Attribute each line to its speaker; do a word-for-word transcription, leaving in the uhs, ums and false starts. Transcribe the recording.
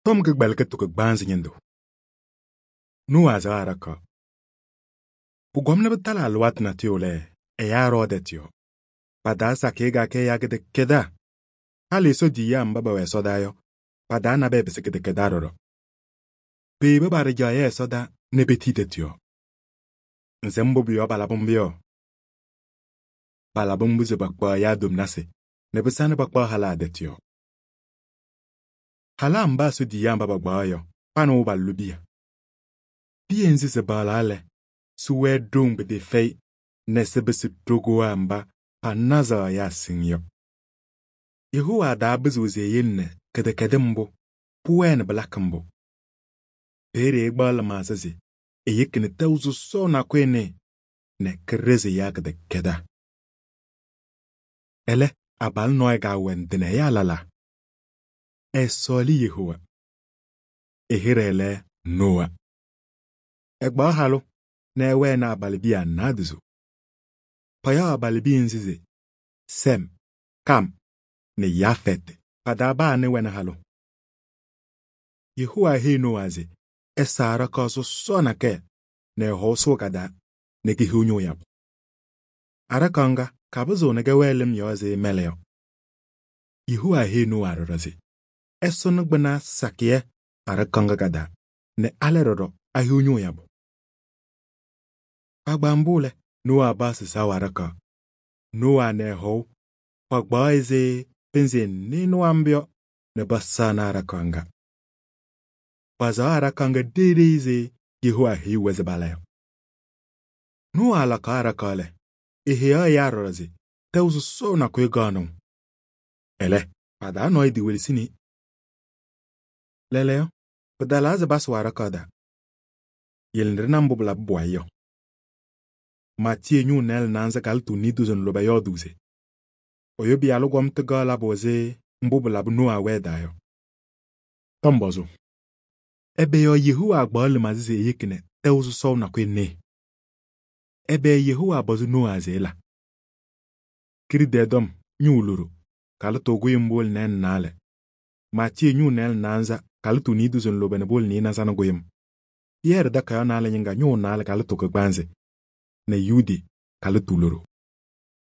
Speaker 1: Tom ke gbal ke to ke gbanzi nyendo. Nu azara ka. Bu gomne betala alwat na tiole e ya rode tio. Pada sa ke ga ke ya de keda. Ali so di ya mbaba we soda yo. Pada na be bese ke de kedaro. Be be bare ja ye soda ne betite tio. Nzembo biyo balabumbiyo. Balabumbu ze bakwa ya dum nase. Ne besane bakwa hala de tio. Hala mba so di ya mbaba gba yo. Pano balubia. Pienzi se balale. Suwe dung be de fei. Nese bese dogo amba. Panaza ya sinyo. Yehuwa da bezuze yenne. Kede kede mbo. Puene balakmbo. Pere egbala mazazi. E yekene teuzu so na kwene. Ne kreze ya kede keda. Ele, abal noy ga wendene ya lala. E soli Yehuwa. E hirele Noa. Egba halo, na ewe na abalibi anaduzo. Paya abalibi nzize. Sem, Kam, ne Yafet. Padaba ane wena halo. Yehuwa he Noaze. E sara kaso so na ke. Ne hoso kada. Ne gihunyo yap. Arakanga, kabazo ne gewelem yoze meleo. Yehuwa he Noa roraze. E sonugbana sakie. Arakanga kada. Ne aleroro ahunyo yap. Pagbambule, Noa basi sawaraka. Noa ne ho. Pagba eze penzen ni noambio ne basana arakanga. Baza arakanga dede ize Yehuwa hi wezebalayo. Noa alaka arakale. Ihea yaroraze. Teuzu so na kwe gano. Ele, pada no idi welisini. Leleo, padalaze basu arakada. Yelindrina mbubla buwayo. Matie nyu nel nanza kaltu nidu zon loba yoduze. Oyobi alugwam tegala boze mbubla bu Noa wedayo. Tombozo. Ebe yo Yehuwa agbali mazize yekine teuzu so na kwene. Ebe Yehuwa bozu Noa zela. Kiri dedom nyu uluru. Kaltu guye mbol nen nale. Matie nyu nel nanza kaltu nidu zon loba nebol ni nazana guyem. Yer da kayo nale nyinga nyu nale kaltu kagbanze. Ne yudi kaltu uluru.